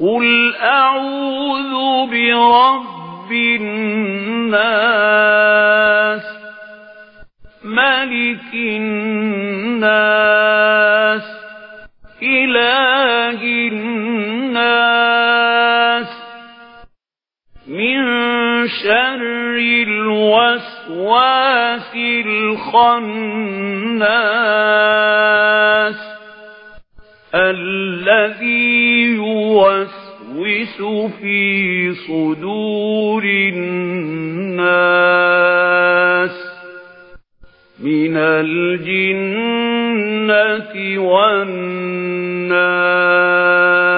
قُلْ أَعُوذُ بِرَبِّ النَّاسِ مَلِكِ النَّاسِ إِلَٰهِ النَّاسِ مِن شَرِّ الْوَسْوَاسِ الْخَنَّاسِ الَّذِي يُوَسْوِسُ فِي صُدُورِ النَّاسِ مِنَ الْجِنَّةِ وَالنَّاسِ